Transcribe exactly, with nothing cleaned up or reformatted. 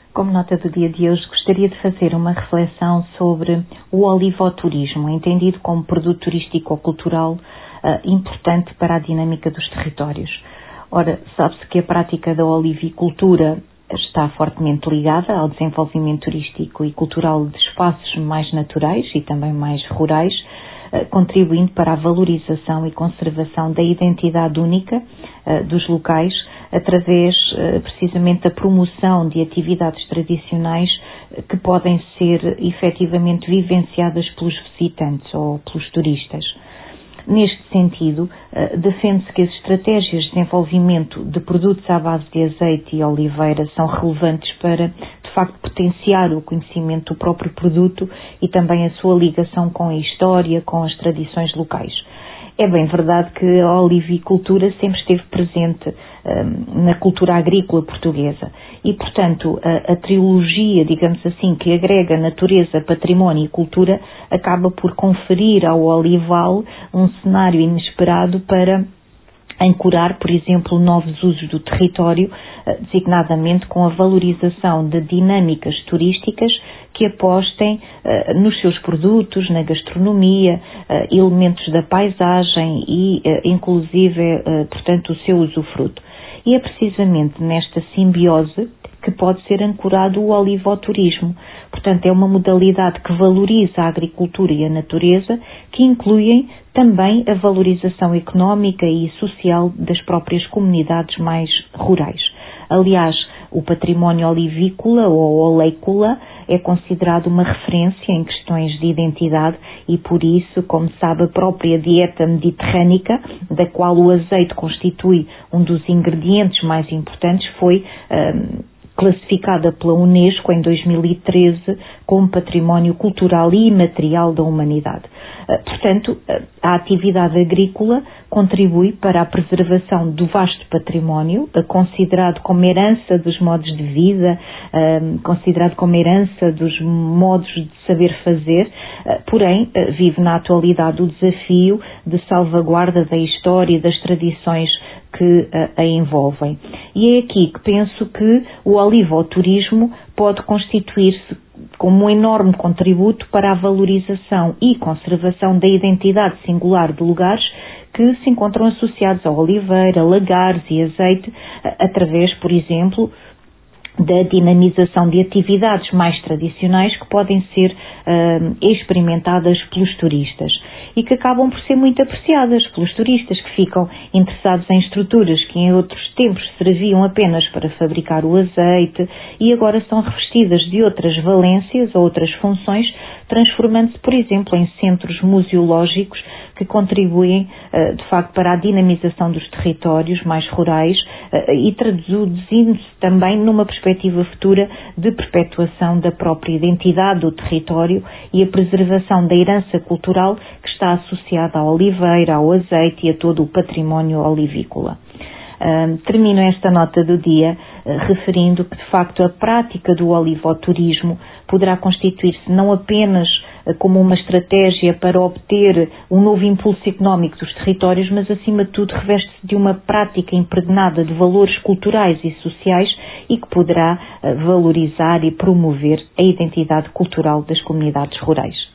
Como nota do dia de hoje, gostaria de fazer uma reflexão sobre o olivoturismo, entendido como produto turístico ou cultural uh, importante para a dinâmica dos territórios. Ora, sabe-se que a prática da olivicultura está fortemente ligada ao desenvolvimento turístico e cultural de espaços mais naturais e também mais rurais, contribuindo para a valorização e conservação da identidade única uh, dos locais, através uh, precisamente da promoção de atividades tradicionais uh, que podem ser efetivamente vivenciadas pelos visitantes ou pelos turistas. Neste sentido, uh, defende-se que as estratégias de desenvolvimento de produtos à base de azeite e oliveira são relevantes para, de facto, potenciar o conhecimento do próprio produto e também a sua ligação com a história, com as tradições locais. É bem verdade que a olivicultura sempre esteve presente um, na cultura agrícola portuguesa e, portanto, a, a trilogia, digamos assim, que agrega natureza, património e cultura, acaba por conferir ao olival um cenário inesperado para ancorar, por exemplo, novos usos do território, designadamente com a valorização de dinâmicas turísticas que apostem uh, nos seus produtos, na gastronomia, uh, elementos da paisagem e, uh, inclusive, uh, portanto, o seu usufruto. E é precisamente nesta simbiose que pode ser ancorado o olivoturismo. Portanto, é uma modalidade que valoriza a agricultura e a natureza, que incluem também a valorização económica e social das próprias comunidades mais rurais. Aliás, o património olivícola ou oleícola é considerado uma referência em questões de identidade e, por isso, como sabe, a própria dieta mediterrânica, da qual o azeite constitui um dos ingredientes mais importantes, foi um, classificada pela Unesco em dois mil e treze como património cultural e imaterial da humanidade. Portanto, a atividade agrícola contribui para a preservação do vasto património, considerado como herança dos modos de vida, considerado como herança dos modos de saber fazer, porém, vive na atualidade o desafio de salvaguarda da história e das tradições que a envolvem. E é aqui que penso que o olivoturismo pode constituir-se como um enorme contributo para a valorização e conservação da identidade singular de lugares que se encontram associados à oliveira, lagares e azeite, através, por exemplo, da dinamização de atividades mais tradicionais que podem ser uh, experimentadas pelos turistas e que acabam por ser muito apreciadas pelos turistas que ficam interessados em estruturas que em outros tempos serviam apenas para fabricar o azeite e agora são revestidas de outras valências ou outras funções, transformando-se, por exemplo, em centros museológicos que contribuem, de facto, para a dinamização dos territórios mais rurais e traduzindo-se também numa perspectiva futura de perpetuação da própria identidade do território e a preservação da herança cultural que está associada à oliveira, ao azeite e a todo o património olivícola. Uh, termino esta nota do dia uh, referindo que, de facto, a prática do olivoturismo poderá constituir-se não apenas uh, como uma estratégia para obter um novo impulso económico dos territórios, mas, acima de tudo, reveste-se de uma prática impregnada de valores culturais e sociais e que poderá uh, valorizar e promover a identidade cultural das comunidades rurais.